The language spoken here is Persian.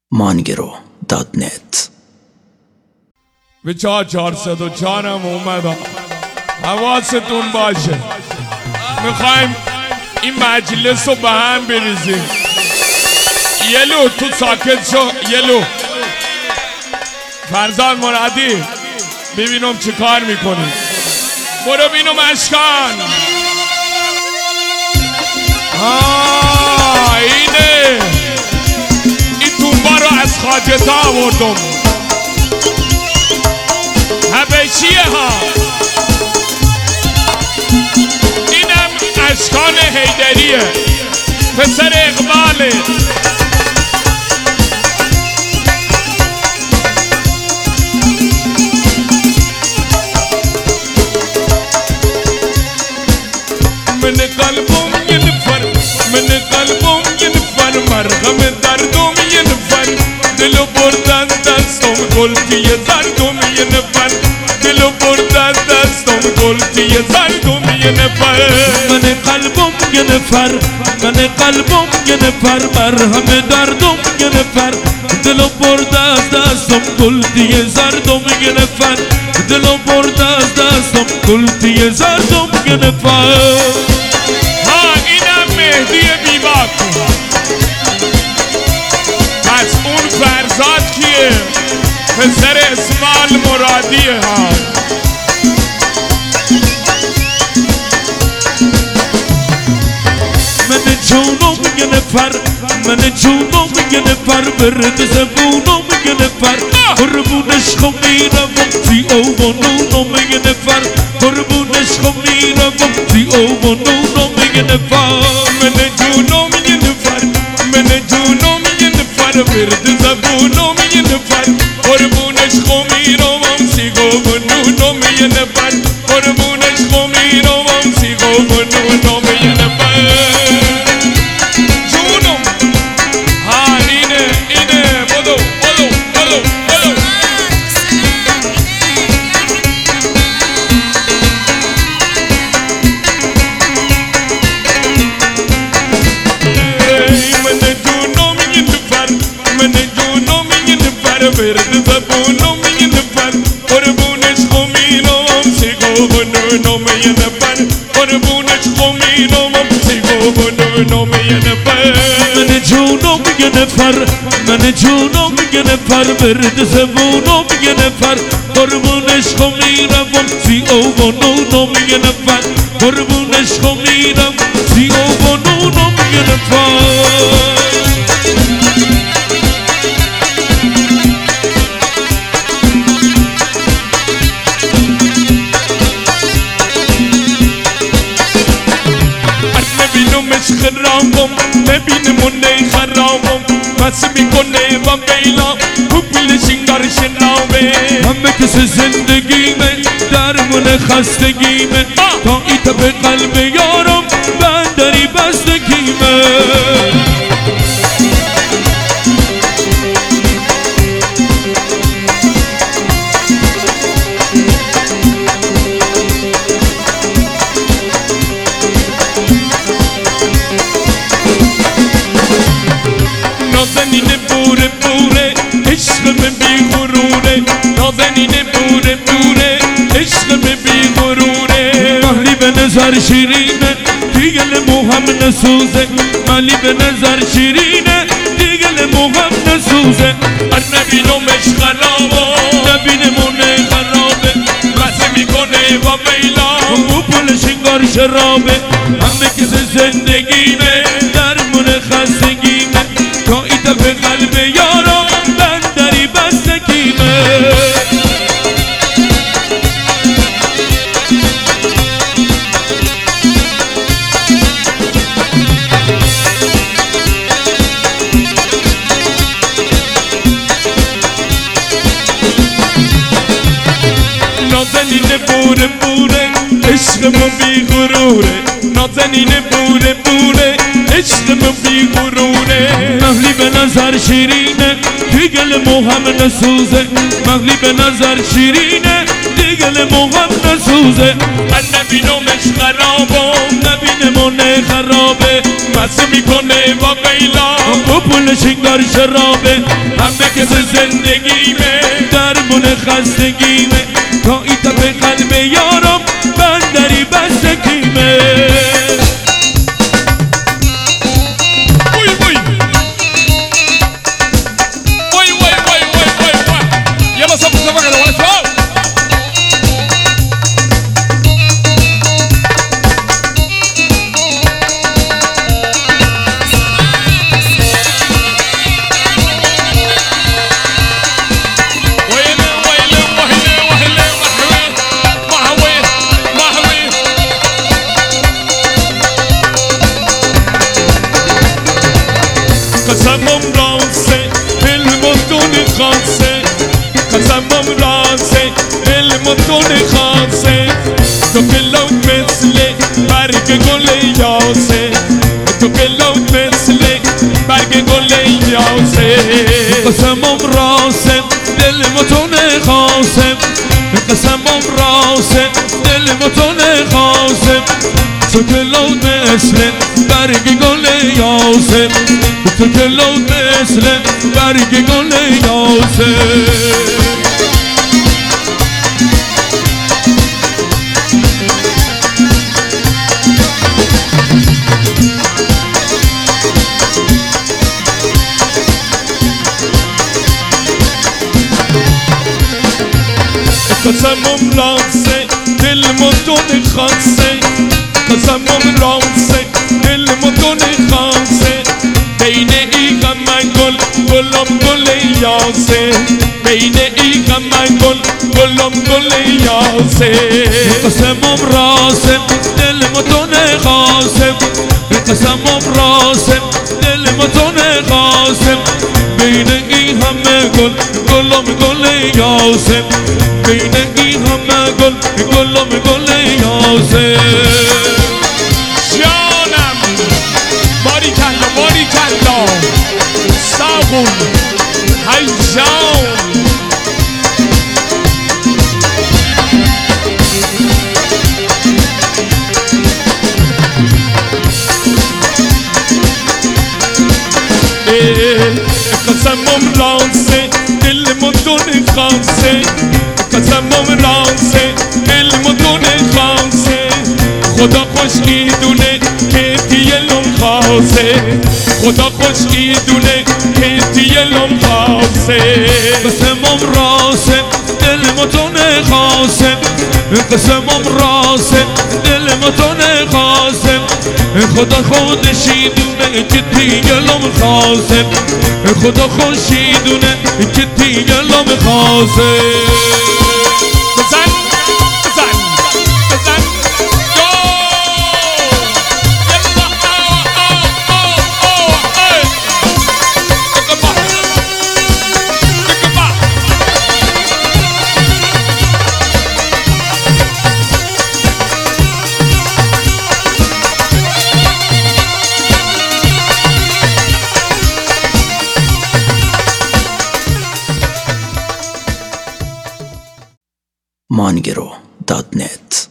mangero.net. به 404 هم اومدم. حواستون باشه، میخوایم این مجلس رو به هم بریزیم. یلو تو ساکت شو. یلو فرزاد مرادی ببینم چه کار میکنی. برو بینم اشکان. اینه این تومبا رو از خاجتا آوردم، حبشیه ها. اینم اشکان حیدریه، پسر اقباله. من قلبم یه نفر، من قلبم یه نفر، مرهم دردم یه نفر، دلو بردن دستم گلتی زردم یه نفر، دلو بردن دستم گلتی زردم یه نفر. من قلبم یه نفر، من قلبم یه نفر، مرهم دردم یه نفر، دلو بردن دستم گلتی زردم یه نفر، دلو بردن دستم گلتی زردم یه نفر. اینم مهدی بیباک. پس اون فرزاد کیه؟ پسر اسماعیل مرادیه ها. من جونم یه نفر، من جونم یه نفر، برد زبونم یه نفر، قربونش خم میرم وقتی اوانونم یه نفر، قربونش خم میرم وقتی اوانونم یه نفر. من جونم یه نفر، من جونم یه نفر، برد زبونم یه نفر، قربونش خم میرم وقتی اوانونم یه نفر، قربونش خم میرم وقتی اوانونم یه نفر. برد زبونم یه نفر، قربونش خمیرم سیگابونم یه نفر، قربونش خمیرم سیگابونم یه نفر. من جونم یه نفر، من جونم یه نفر، برد زبونم یه نفر، قربونش خمیرم سیگابونم یه نفر، قربونش خمیرم سیگابونم یه نفر. خرامم نبینم اونه خرامم، بس میکنه و بیلا کپیل شنگار شنامه. همه کس زندگیمه درمون خستگیمه، تا ایت به قلب یارم بندری بستگیمه. نازنین بوره بوره عشقم بی غروره، نازنین بوره بوره عشقم بی غروره. مالی به نظر شیرینه دیگل موهم نسوزه، مالی به نظر شیرینه دیگل موهم نسوزه. نبینمش خرابه، نبینمونه خرابه، بس میکنه و بیلا او پل شنگار شرابه. همه کس زندگیمه درمون خستگیمه، تا ایت به قلب یارم بندری بستگیمه. نازنین بوره بوره عشقم بی غروره، نازنین بوره بوره عشقم بی غرونه مغلی به نظر شیرینه دیگل موهم نسوزه مغلی به نظر شیرینه دیگل موهم نسوزه من نبینمش خرابم نبینمونه خرابه مست میکنه با قیلا با پول شنگار شرابه همه کس زندگیمه درمون خستگیمه تا ای تپ قلب یارم بندری بستگیمه قسمم راسه علمتون خاصه قسمم راسه علمتون خاصه تو که لوت مثل برگ گل یاسه تو که لوت مثل برگ گل یاسه قسمم راسه دل متون خاصه قسمم راسه دل متون خاصه تو که لوت مثل برگ گل یاسه تو که لوت مثل برگ گل یاسه قسمم راسه دل متون خاصه قسمم راسه دل متون خاصه بین ای غم گل گلم گل یاسه بین ای غم گل گلم گل یاسه قسمم راسه دل متون خاصه قسمم راسه دل متون خاصه بین ای همه گل گلم گل یاسه بین ای همه گل گلم گل یاسه جانم باری کلا ساغون های جان قسمم راسه دل متون خاصه قسمم راسه دل متون خاصه خدا خوش ایدونه که دیلم خاصه خدا خوش ایدونه که دیلم خاصه قسمم راسه دل متون خاصه قسمم راسه دل متون خاصه خدا خودشی دونه که دیگلم خاصه خدا خوشی دونه که دیگلم خاصه بزن بزن بزن mangero.net